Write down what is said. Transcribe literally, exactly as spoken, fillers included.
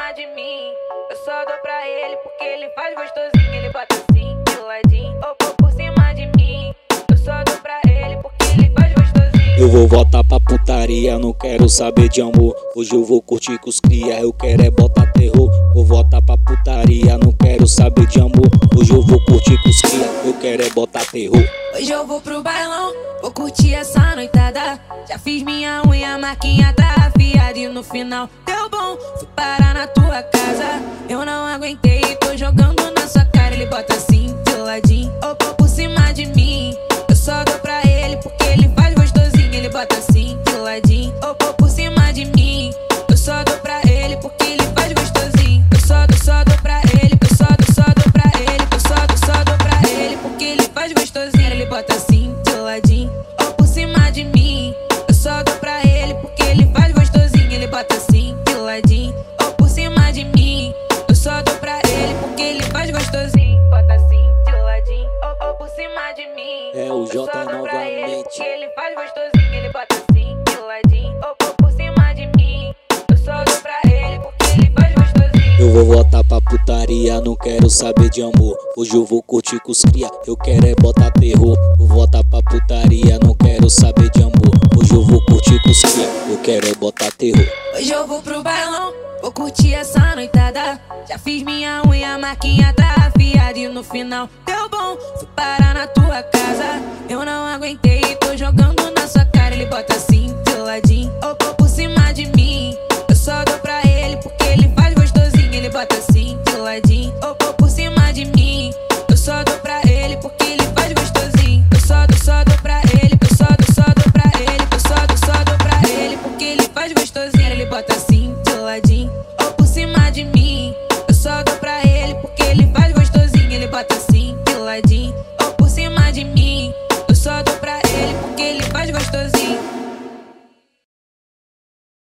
cima de mim. Eu só dou pra ele porque ele faz gostosinho. Ele bota assim, de ladinho, ou por, por cima de mim. Eu só dou pra ele porque ele faz gostosinho. Eu vou voltar pra putaria, não quero saber de amor. Hoje eu vou curtir com os cria, eu quero é botar terror. Vou voltar pra putaria, não quero saber de amor. Hoje eu vou curtir com os cria, eu quero é botar terror. Hoje eu vou pro bailão, vou curtir essa noitada. Já fiz minha unha, a marquinha tá afiada. E no final deu bom, fui parar na tua casa. Eu não aguentei, tô jogando na sua cara. Ele bota assim, de ladinho, ou por, por cima de mim. Eu só dou pra ele porque ele faz gostosinho. Ele bota assim, de ladinho, ou por, por cima de mim. Eu só dou pra ele porque ele faz gostosinho. Eu só dou, só dou pra ele. Eu só dou, só dou pra ele. Eu só dou, só dou pra ele porque ele faz gostosinho. Ele bota assim, de ladinho, ou por cima de mim. Eu só dou pra ele porque ele faz gostosinho. Ele bota assim, de ladinho, ou por cima de mim. Eu só dou pra ele porque ele faz gostosinho. Bota assim, de ladinho, ou, ou por cima de mim. É o Eu J só dou pra ele novamente. porque ele faz gostosinho. Ele bota assim, de ladinho, ou, ou por cima de mim. Eu só dou pra ele porque ele faz gostosinho. Eu vou voltar pra putaria, não quero saber de amor. Hoje eu vou curtir com os cria, eu quero é botar terror. Vou voltar pra putaria, não quero saber de amor. Hoje eu vou curtir com os cria, eu quero é botar terror. Hoje eu vou pro bailão, vou curtir essa noitada. Já fiz minha unha, a marquinha tá afiada. E no final deu bom, fui parar na tua casa. Eu não aguentei, tô jogando na sua cara. Ele bota assim, de ladinho, ou por, por cima de mim. Eu só dou pra ele porque ele faz gostosinho. Ele bota assim, de ladinho, ou por, por cima de mim. Eu só dou pra ele porque ele faz gostosinho. Eu só dou, só dou pra ele. Eu só dou, só dou pra ele. Eu só dou, só dou pra ele porque ele faz gostosinho. Ele bota assim, de ladinho, ou por cima de mim. Eu só dou pra ele porque ele faz